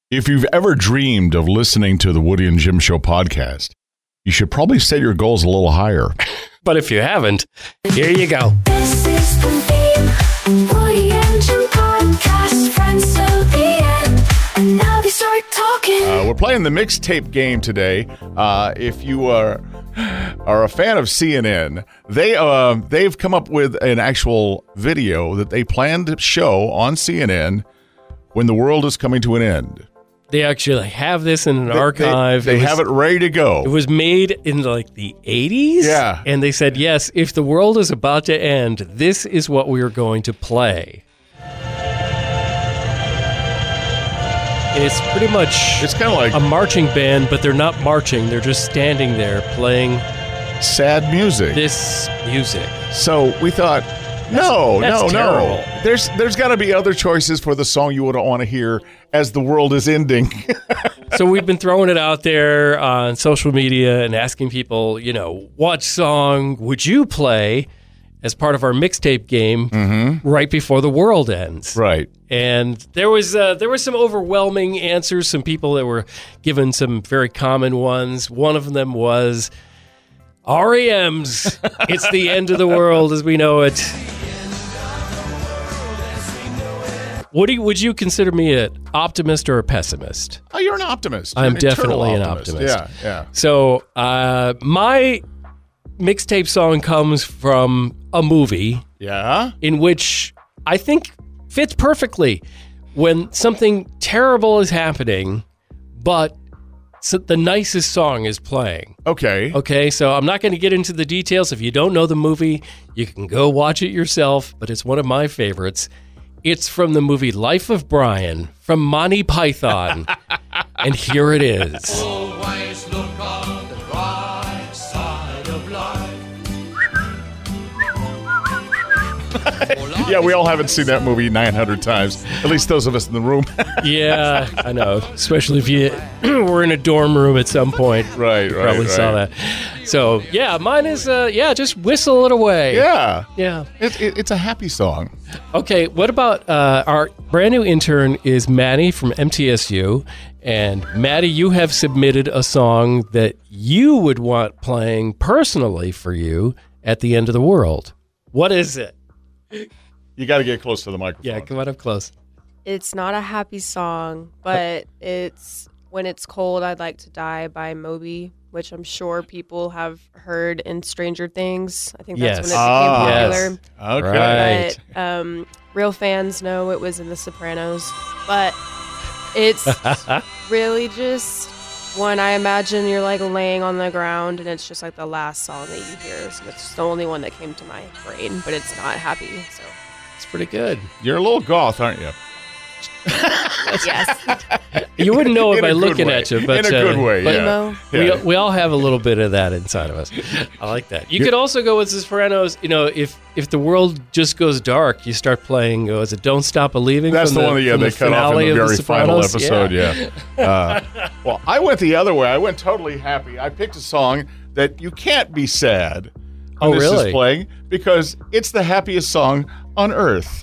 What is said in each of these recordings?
If you've ever dreamed of listening to the Woody and Jim Show podcast, you should probably set your goals a little higher. But if you haven't, here you go. This is the theme, Woody and Jim podcast, friends till the end, and now they start talking. We're playing the mixtape game today. If you are a fan of CNN, they've come up with an actual video that they plan to show on CNN when the world is coming to an end. They actually have this in an archive. They have it ready to go. It was made in like the 80s. Yeah. And they said, yes, if the world is about to end, this is what we are going to play. And it's pretty much It's kind of like a marching band, but they're not marching. They're just standing there playing sad music. this music. So we thought, no. terrible. There's got to be other choices for the song you would want to hear as the world is ending. So we've been throwing it out there on social media and asking people, what song would you play as part of our mixtape game right before the world ends? Right. And there was some overwhelming answers. Some people that were given some very common ones. One of them was REM's "It's the End of the World as We Know It." Woody, would you consider me an optimist or a pessimist? Oh, you're an optimist. I'm You're an eternal definitely an optimist. Yeah. So my mixtape song comes from a movie Yeah? in which I think fits perfectly when something terrible is happening, but the nicest song is playing. Okay. Okay, so I'm not going to get into the details. If you don't know the movie, you can go watch it yourself, but it's one of my favorites. It's from the movie Life of Brian from Monty Python, and here it is. Always look on the right side of life. Yeah, we all haven't seen that movie 900 times. At least those of us in the room. Yeah, I know. Especially if you were in a dorm room at some point. Right. Probably saw that. So, yeah, mine is, just whistle it away. Yeah. Yeah. It's a happy song. Okay, what about our brand new intern is Maddie from MTSU. And Maddie, you have submitted a song that you would want playing personally for you at the end of the world. What is it? You got to get close to the microphone. Yeah, come on up close. It's not a happy song, but it's When It's Cold, I'd Like to Die by Moby, which I'm sure people have heard in Stranger Things. I think that's Yes. when it became popular. Okay. Right. But real fans know it was in The Sopranos. But it's really just when I imagine you're like laying on the ground and it's just like the last song that you hear. So it's the only one that came to my brain, but it's not happy. So It's pretty good. You're a little goth, aren't you? yes. You wouldn't know it In by a good looking way. at you, but In a good way, but yeah. Emo. We all have a little bit of that inside of us. I like that. You could also go with the Sopranos. If the world just goes dark, you start playing. Was it "Don't Stop Believing"? That's from the one that from they cut off in finale the of very final Sopranos? episode. Yeah. Well, I went the other way. I went totally happy. I picked a song that you can't be sad when Oh, this really? is playing because it's the happiest song on earth.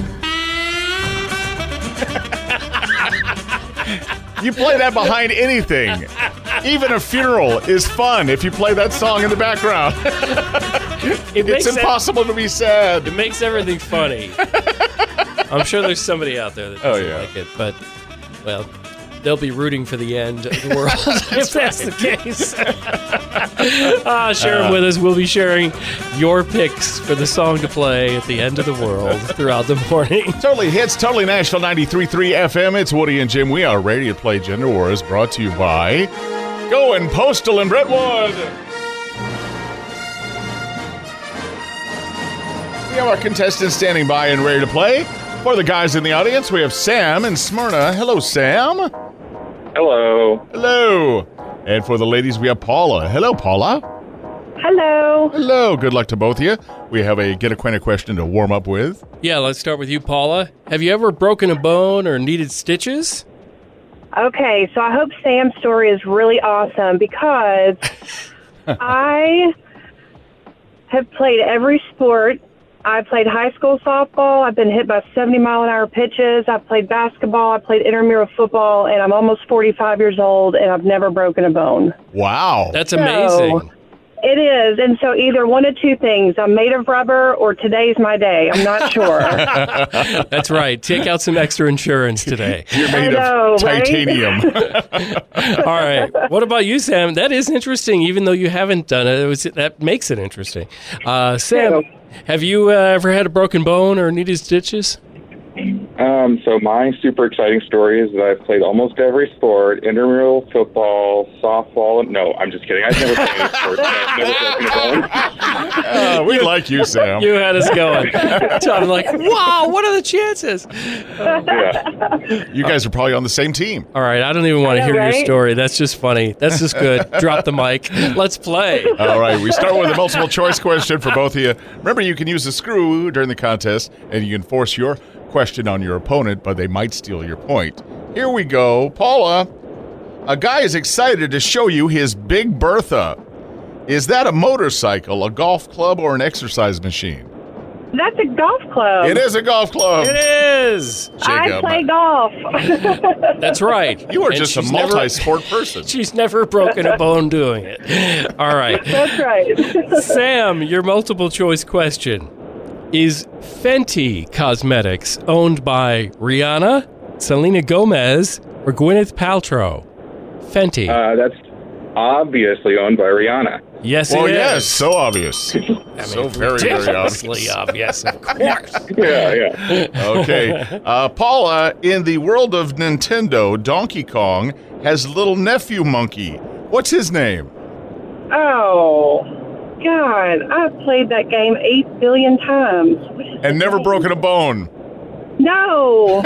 You play that behind anything. Even a funeral is fun if you play that song in the background. It's impossible to be sad. It makes everything funny. I'm sure there's somebody out there that doesn't like it, but, well, they'll be rooting for the end of the world if that's the case. Share them with us. We'll be sharing your picks for the song to play at the end of the world throughout the morning. Totally hits, totally Nashville 93.3 FM. It's Woody and Jim. We are ready to play Gender Wars, brought to you by Going Postal in Brentwood. We have our contestants standing by and ready to play. For the guys in the audience, we have Sam in Smyrna. Hello, Sam. Hello. Hello. And for the ladies, we have Paula. Hello, Paula. Hello. Hello. Good luck to both of you. We have a get acquainted question to warm up with. Yeah, let's start with you, Paula. Have you ever broken a bone or needed stitches? Okay, so I hope Sam's story is really awesome because I have played every sport I played high school softball. I've been hit by 70-mile-an-hour pitches. I've played basketball. I played intramural football, and I'm almost 45 years old, and I've never broken a bone. Wow. That's amazing. It is, and so either one of two things. I'm made of rubber or today's my day. I'm not sure. That's right. Take out some extra insurance today. You're made I know, of right? titanium. All right. What about you, Sam? That is interesting, even though you haven't done it. That makes it interesting. Sam, have you ever had a broken bone or needed stitches? So my super exciting story is that I've played almost every sport: intramural football, softball. No, I'm just kidding. I've never played any sports. I've never broken a bone. We like you, Sam. You had us going. So I'm like, wow, what are the chances? Yeah. You guys are probably on the same team. All right, I don't even want to I know, hear your right? story. That's just funny. That's just good. Drop the mic. Let's play. All right, we start with a multiple choice question for both of you. Remember, you can use the screw during the contest, and you can force your question on your opponent, but they might steal your point. Here we go. Paula, a guy is excited to show you his Big Bertha. Is that a motorcycle, a golf club, or an exercise machine? That's a golf club. It is a golf club. It is. I Jacob. play golf. That's right. You are And just a she's never- multi-sport person. She's never broken a bone doing it. All right. That's right. Sam, your multiple choice question. Is Fenty Cosmetics owned by Rihanna, Selena Gomez, or Gwyneth Paltrow? Fenty. That's obviously owned by Rihanna. Yes, Well, it is. yes, so obvious. So very, very obvious. Ridiculously obvious, of course. Yeah. Okay. Paula, in the world of Nintendo, Donkey Kong has a little nephew monkey. What's his name? Oh, God. I've played that game 8 billion times. What is And never broken a bone. No.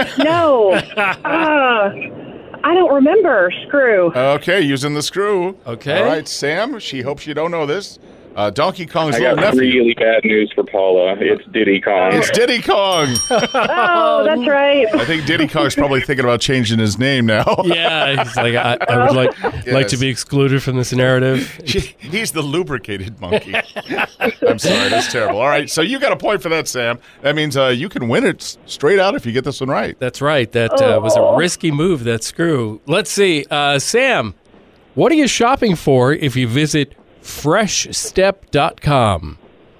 I don't remember. Screw. Okay, using the screw. Okay. All right, Sam, she hopes you don't know this. Donkey Kong's I little got nephew. really bad news for Paula. It's Diddy Kong. It's Diddy Kong. Oh, that's right. I think Diddy Kong's probably thinking about changing his name now. Yeah, he's like, I would like to be excluded from this narrative. He's the lubricated monkey. I'm sorry, that's terrible. All right, so you got a point for that, Sam. That means you can win it straight out if you get this one right. That's right. That was a risky move, that screw. Let's see. Sam, what are you shopping for if you visit freshstep.com?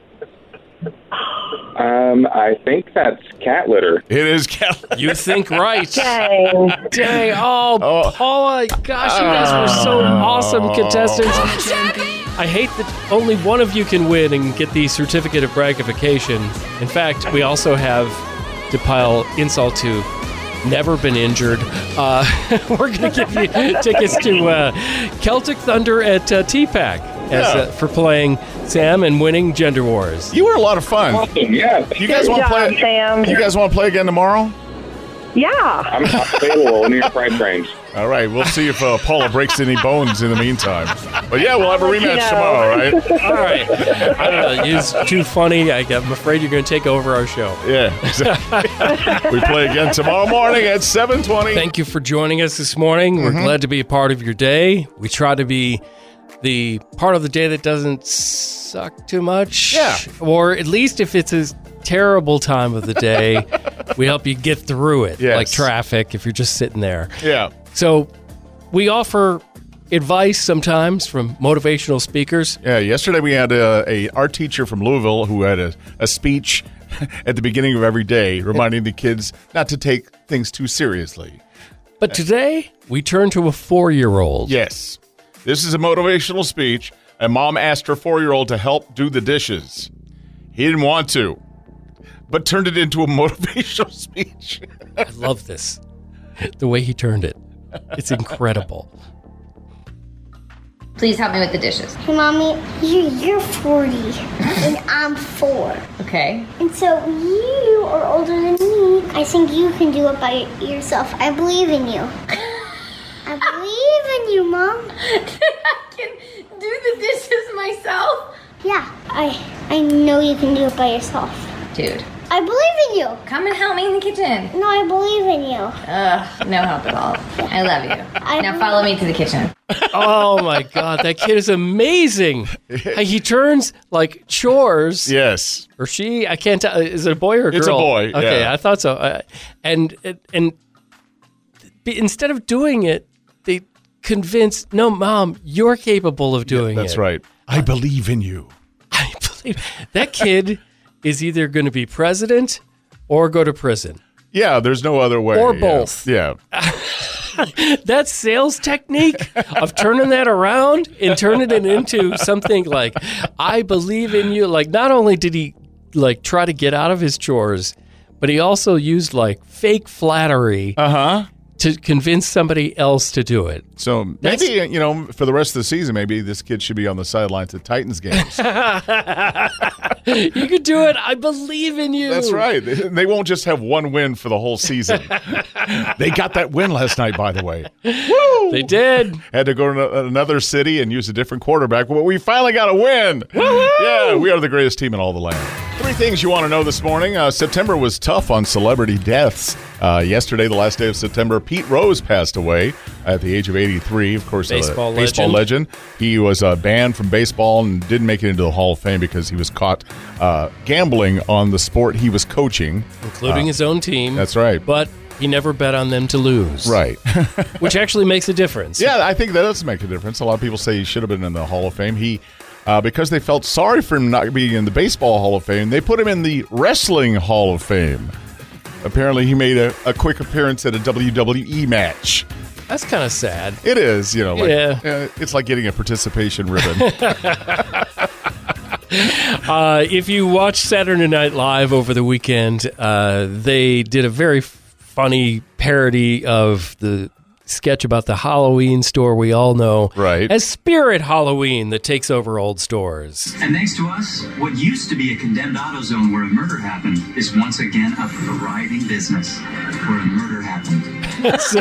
I think that's cat litter. It is cat. You think right. Dang. Dang. Oh, Paula, gosh, you guys were so awesome contestants. I hate that only one of you can win and get the certificate of braggification. In fact, we also have, to pile insult to, never been injured. We're going to give you tickets to Celtic Thunder at TPAC for playing Sam and winning Gender Wars. You were a lot of fun. Awesome, yeah. You guys Good want to job, play? Sam. You guys want to play again tomorrow? Yeah. I'm available in your price range. All right, we'll see if Paula breaks any bones in the meantime. But yeah, we'll have a I'll let you rematch know. tomorrow, right? All right. I don't know. You're too funny. I'm afraid you're going to take over our show. Yeah, exactly. We play again tomorrow morning at 7:20. Thank you for joining us this morning. We're glad to be a part of your day. We try to be the part of the day that doesn't suck too much. Yeah. Or at least if it's a terrible time of the day, we help you get through it. Yes. Like traffic, if you're just sitting there. Yeah. So we offer advice sometimes from motivational speakers. Yeah, yesterday we had a art teacher from Louisville who had a speech at the beginning of every day reminding the kids not to take things too seriously. But today, we turn to a 4-year-old. Yes, this is a motivational speech. And mom asked her 4-year-old to help do the dishes. He didn't want to, but turned it into a motivational speech. I love this. The way he turned it. It's incredible. Please help me with the dishes. Hey, Mommy, you're 40, and I'm 4. Okay. And so you are older than me. I think you can do it by yourself. I believe in you. I believe in you, Mom. I can do the dishes myself? Yeah, I know you can do it by yourself. Dude, I believe in you. Come and help me in the kitchen. No, I believe in you. No help at all. I love you. Now follow me to the kitchen. Oh my God, that kid is amazing. He turns like chores. Yes. Or she, I can't tell. Is it a boy or a girl? It's a boy. Okay, yeah. I thought so. And instead of doing it, they convince, no, Mom, you're capable of doing it. That's right. I believe in you. I believe that kid is either going to be president or go to prison. Yeah, there's no other way. Or both. Yeah. That sales technique of turning that around and turning it into something like, I believe in you. Like, not only did he like try to get out of his chores, but he also used like fake flattery to convince somebody else to do it. So maybe, for the rest of the season, maybe this kid should be on the sidelines at Titans games. You could do it. I believe in you. That's right. They won't just have one win for the whole season. They got that win last night, by the way. Woo! They did. Had to go to another city and use a different quarterback, but we finally got a win. Woo-hoo! Yeah, we are the greatest team in all the land. 3 things you want to know this morning. September was tough on celebrity deaths. Yesterday, the last day of September, Pete Rose passed away at the age of 83. Of course, baseball legend. He was banned from baseball and didn't make it into the Hall of Fame because he was caught gambling on the sport he was coaching. Including his own team. That's right. But he never bet on them to lose. Right. Which actually makes a difference. Yeah, I think that does make a difference. A lot of people say he should have been in the Hall of Fame. He, because they felt sorry for him not being in the Baseball Hall of Fame, they put him in the Wrestling Hall of Fame. Apparently, he made a quick appearance at a WWE match. That's kind of sad. It is, Yeah. It's like getting a participation ribbon. If you watched Saturday Night Live over the weekend, they did a very funny parody of the sketch about the Halloween store we all know as Spirit Halloween that takes over old stores. And thanks to us, what used to be a condemned auto zone where a murder happened is once again a thriving business where a murder happened. So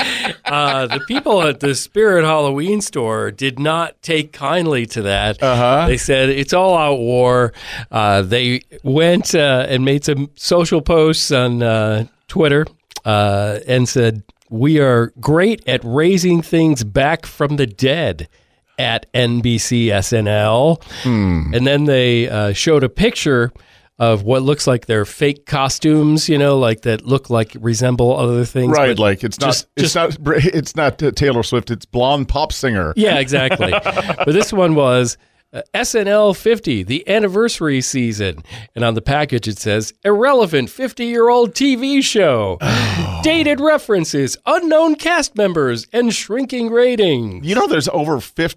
the people at the Spirit Halloween store did not take kindly to that. They said it's all out war. They went and made some social posts on Twitter and said, "We are great at raising things back from the dead at NBC SNL." And then they showed a picture of what looks like their fake costumes, like that resemble other things. Right, like it's not Taylor Swift, it's blonde pop singer. Yeah, exactly. But this one was SNL 50, the anniversary season. And on the package it says, irrelevant 50-year-old TV show. Dated references, unknown cast members, and shrinking ratings. There's over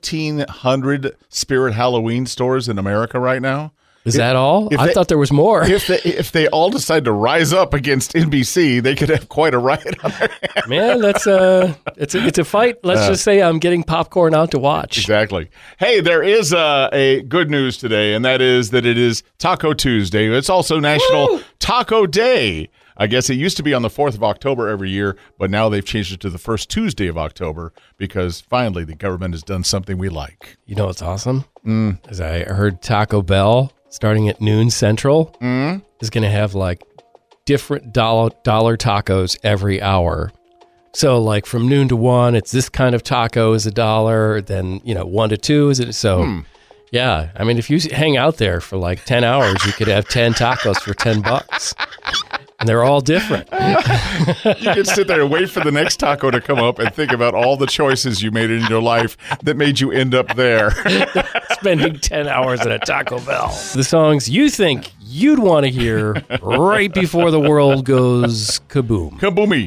1,500 Spirit Halloween stores in America right now. Is that all? I thought there was more. If they all decide to rise up against NBC, they could have quite a riot on their hands. Man, that's it's a fight. Let's just say I'm getting popcorn out to watch. Exactly. Hey, there is a good news today, and that is that it is Taco Tuesday. It's also National Taco Day. I guess it used to be on the 4th of October every year, but now they've changed it to the first Tuesday of October because finally the government has done something we like. You know what's awesome? Is I heard Taco Bell, starting at noon Central, is going to have like different dollar tacos every hour. So like from noon to 1, it's this kind of taco is $1. Then 1 to 2 is it? So yeah, I mean if you hang out there for like 10 hours, you could have 10 tacos for $10. And they're all different. You can sit there and wait for the next taco to come up and think about all the choices you made in your life that made you end up there. Spending 10 hours at a Taco Bell. The songs you think you'd want to hear right before the world goes kaboom. Kaboomy.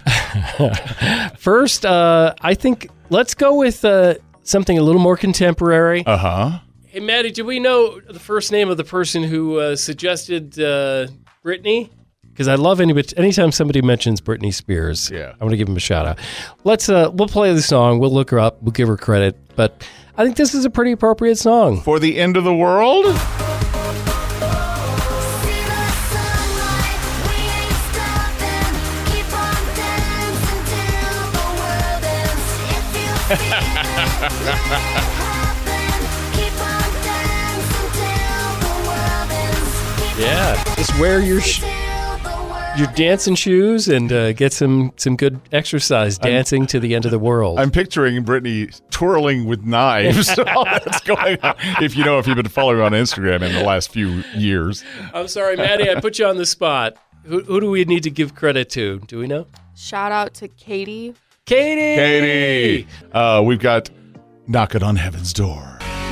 First, I think let's go with something a little more contemporary. Hey, Maddie, do we know the first name of the person who suggested Britney? Because I love anytime somebody mentions Britney Spears. Yeah. I want to give him a shout out. Let's we'll play the song. We'll look her up. We'll give her credit. But I think this is a pretty appropriate song. For the end of the world? Yeah, just wear your dancing shoes and get some good exercise dancing to the end of the world. I'm picturing Brittany twirling with knives. All that's going on. If you've been following on Instagram in the last few years. I'm sorry, Maddie, I put you on the spot. Who do we need to give credit to? Do we know? Shout out to Katie. Katie! We've got Knocking on Heaven's Door.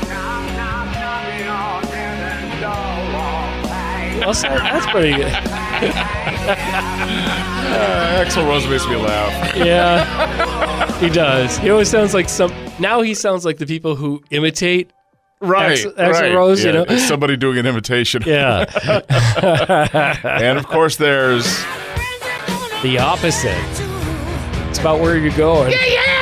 That's pretty good. Axl Rose makes me laugh. Yeah, he does. He always sounds like now he sounds like the people who imitate Axl Rose, yeah, it's somebody doing an imitation. Yeah. And of course there's the opposite. It's about where you're going. Yeah!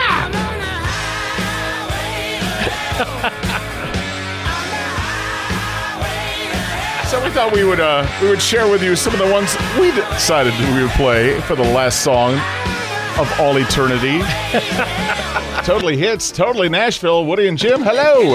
So we thought we would share with you some of the ones we decided we would play for the last song of all eternity. Totally Hits, Totally Nashville. Woody and Jim, hello.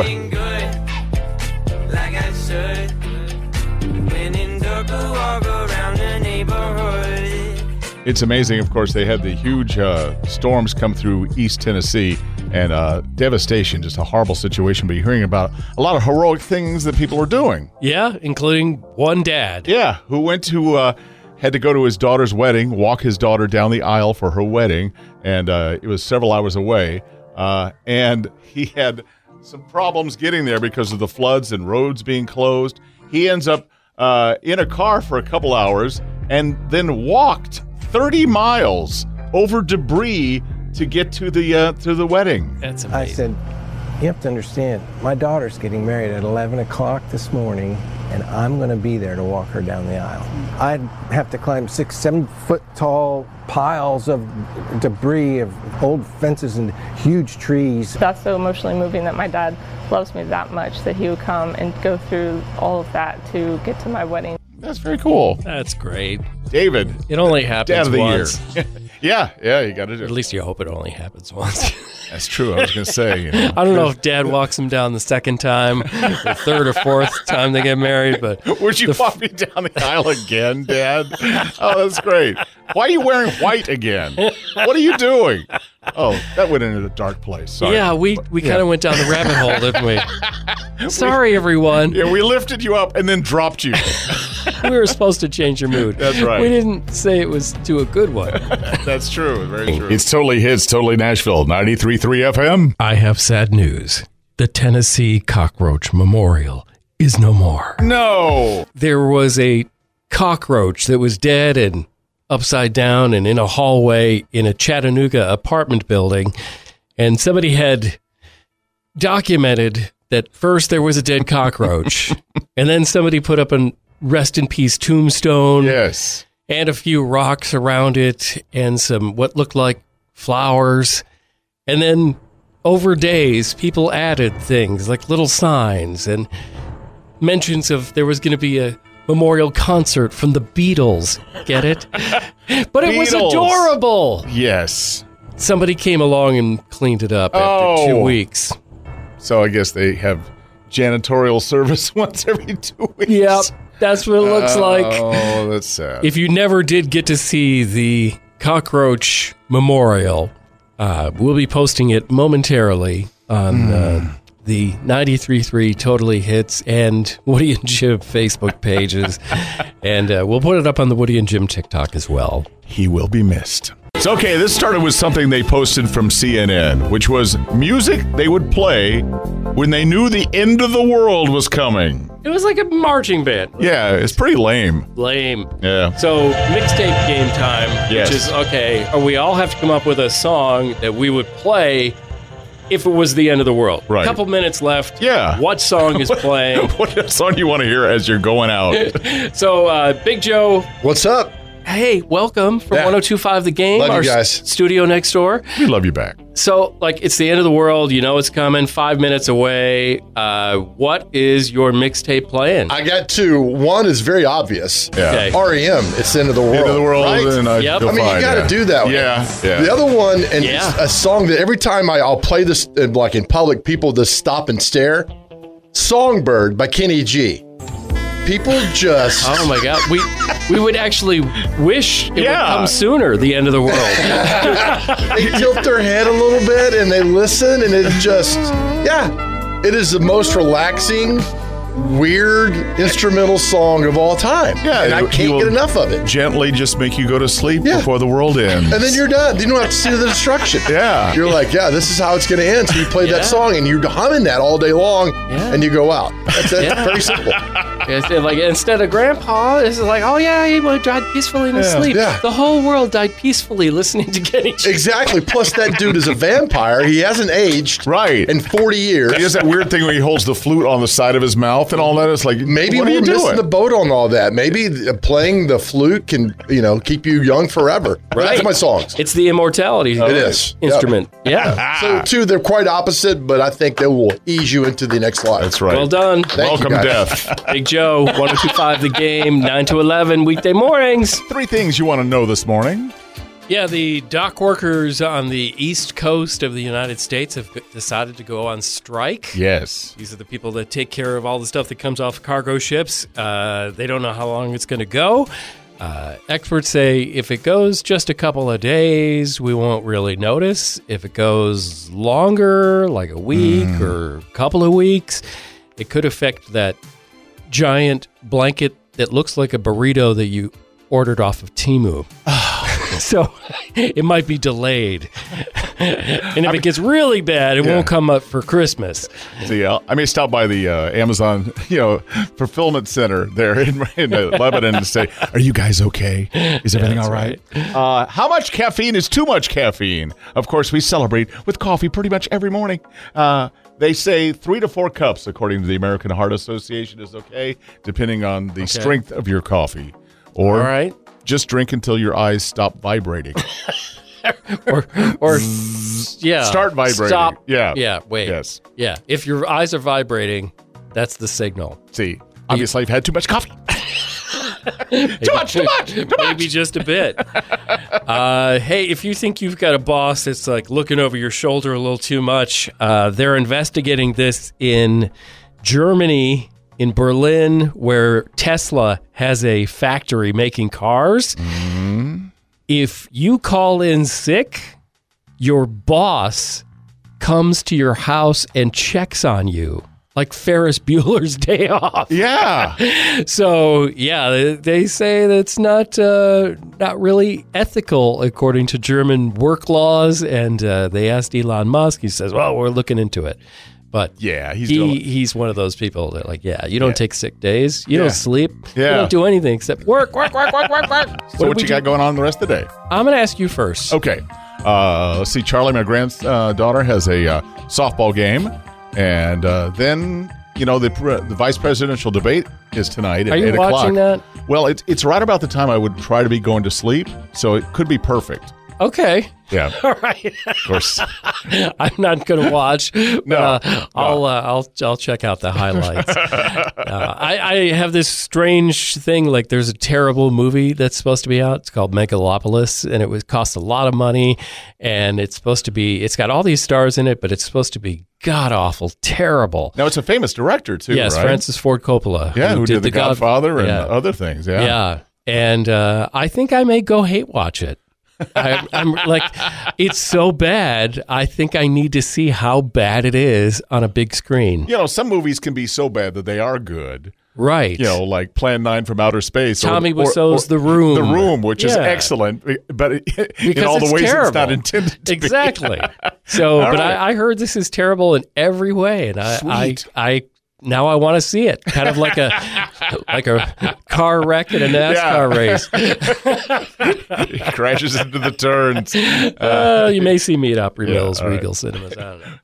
It's amazing. Of course, they had the huge storms come through East Tennessee and devastation, just a horrible situation. But you're hearing about a lot of heroic things that people are doing. Yeah, including one dad. Yeah, who went to had to go to his daughter's wedding, walk his daughter down the aisle for her wedding, and it was several hours away. And he had some problems getting there because of the floods and roads being closed. He ends up in a car for a couple hours and then walked 30 miles over debris to get to the wedding. That's amazing. I said, you have to understand, my daughter's getting married at 11 o'clock this morning, and I'm going to be there to walk her down the aisle. I'd have to climb 6-7 foot tall piles of debris of old fences and huge trees. That's so emotionally moving that my dad loves me that much that he would come and go through all of that to get to my wedding. That's very cool. That's great. David. It only happens Dad of the once. Year. Yeah, you got to do it. At least you hope it only happens once. That's true. I was going to say. I don't know if Dad walks him down the second time, the third or fourth time they get married, but would you walk me down the aisle again, Dad? Oh, that's great. Why are you wearing white again? What are you doing? Oh, that went into a dark place. Sorry. Yeah, we kind of went down the rabbit hole, didn't we? Sorry, everyone. Yeah, we lifted you up and then dropped you. We were supposed to change your mood. That's right. We didn't say it was to a good one. That's true. Very true. It's Totally Hits, Totally Nashville, 93.3 FM. I have sad news. The Tennessee Cockroach Memorial is no more. No. There was a cockroach that was dead and upside down and in a hallway in a Chattanooga apartment building. And somebody had documented that first there was a dead cockroach, and then somebody put up a rest in peace tombstone. Yes. And a few rocks around it and some what looked like flowers. And then over days, people added things like little signs and mentions of there was going to be a memorial concert from the Beatles. Get it? But it was adorable. Yes. Somebody came along and cleaned it up after 2 weeks. So I guess they have janitorial service once every 2 weeks. Yep. That's what it looks like. Oh, that's sad. If you never did get to see the Cockroach Memorial, we'll be posting it momentarily on the 93.3 Totally Hits and Woody and Jim Facebook pages. And we'll put it up on the Woody and Jim TikTok as well. He will be missed. So, okay, this started with something they posted from CNN, which was music they would play when they knew the end of the world was coming. It was like a marching band. Yeah, it's pretty lame. Lame. Yeah. So, mixtape game time, Yes. which is, okay, we all have to come up with a song that we would play if it was the end of the world. Right. A couple minutes left. Yeah. What song is playing? What song do you want to hear as you're going out? So, Big Joe. What's up? Hey, welcome from 102.5 The Game. Love you our guys. Studio next door. We love you back. So, like, it's the end of the world. You know it's coming. 5 minutes away. What is your mixtape playing? I got two. One is very obvious. Yeah. Okay. REM. It's the end of the world. End of the world. Right? And Yep. feel I mean, fine, you got to do that one. Yeah. The other one, and Yeah. it's a song that every time I'll play this, like in public, people just stop and stare. Songbird by Kenny G. People just... Oh, my God. We would actually wish it would come sooner, the end of the world. They tilt their head a little bit and they listen, and it just... Yeah. It is the most relaxing, weird instrumental song of all time. Yeah, and I can't get enough of it. Gently just make you go to sleep before the world ends. And then you're done. You don't have to see the destruction. Yeah. You're like, this is how it's going to end. So you play that song and you're humming that all day long and you go out. That's it. Very simple. It's like, instead of Grandpa, it's like, oh yeah, he died peacefully in his sleep. Yeah. The whole world died peacefully listening to Kenny G. Exactly. Plus, that dude is a vampire. He hasn't aged in 40 years. He has that weird thing where he holds the flute on the side of his mouth and all that. It's like, maybe what are we're you missing doing? the boat on all that. Maybe playing the flute can, keep you young forever. Right. That's my songs. It's the immortality instrument. Yep. Yeah. So, too, they're quite opposite, but I think they will ease you into the next life. That's right. Well done. Welcome, Death. Big Joe, 102.5 The Game, 9 to 11, weekday mornings. 3 things you want to know this morning. Yeah, the dock workers on the east coast of the United States have decided to go on strike. Yes. These are the people that take care of all the stuff that comes off cargo ships. They don't know how long it's going to go. Experts say if it goes just a couple of days, we won't really notice. If it goes longer, like a week or a couple of weeks, it could affect that giant blanket that looks like a burrito that you ordered off of Temu. So it might be delayed. And if it gets really bad, it won't come up for Christmas. So, I may stop by the Amazon, fulfillment center there in Lebanon and say, "Are you guys okay? Is everything all right?" How much caffeine is too much caffeine? Of course, we celebrate with coffee pretty much every morning. They say 3 to 4 cups, according to the American Heart Association, is okay, depending on the strength of your coffee. Or just drink until your eyes stop vibrating. or start vibrating. Stop. Yeah. Wait. Yes. Yeah. If your eyes are vibrating, that's the signal. See, obviously I've had too much coffee. Too much. Maybe just a bit. Hey, if you think you've got a boss that's like looking over your shoulder a little too much, they're investigating this in Germany, in Berlin, where Tesla has a factory making cars. Mm-hmm. If you call in sick, your boss comes to your house and checks on you. Like Ferris Bueller's Day Off. Yeah. So, they say that's not really ethical according to German work laws. And they asked Elon Musk. He says, well, we're looking into it. But he's one of those people that you don't take sick days. You don't sleep. You don't do anything except work. So what you got going on the rest of the day? I'm going to ask you first. Okay. Let's see. Charlie, my granddaughter, has a softball game. And then, the vice presidential debate is tonight at 8 o'clock. Are you watching that? Well, it's right about the time I would try to be going to sleep, so it could be perfect. Okay. Yeah. All right. Of course. I'm not going to watch. No. I'll check out the highlights. I have this strange thing. Like, there's a terrible movie that's supposed to be out. It's called Megalopolis, and it would cost a lot of money. And it's got all these stars in it, but it's supposed to be god awful, terrible. Now it's a famous director too. Yes, right? Francis Ford Coppola. Yeah, who did The Godfather and other things. Yeah. Yeah, and I think I may go hate watch it. I'm like, it's so bad. I think I need to see how bad it is on a big screen. Some movies can be so bad that they are good. Right. Like Plan 9 from Outer Space. Tommy Wiseau's The Room. The Room, which is excellent, but in all the ways terrible. it's not intended to exactly. So, but right. I heard this is terrible in every way, and I now I want to see it. Kind of like a car wreck in a NASCAR race. He crashes into the turns. You may see me at Opry Mills, Regal Cinemas. I don't know.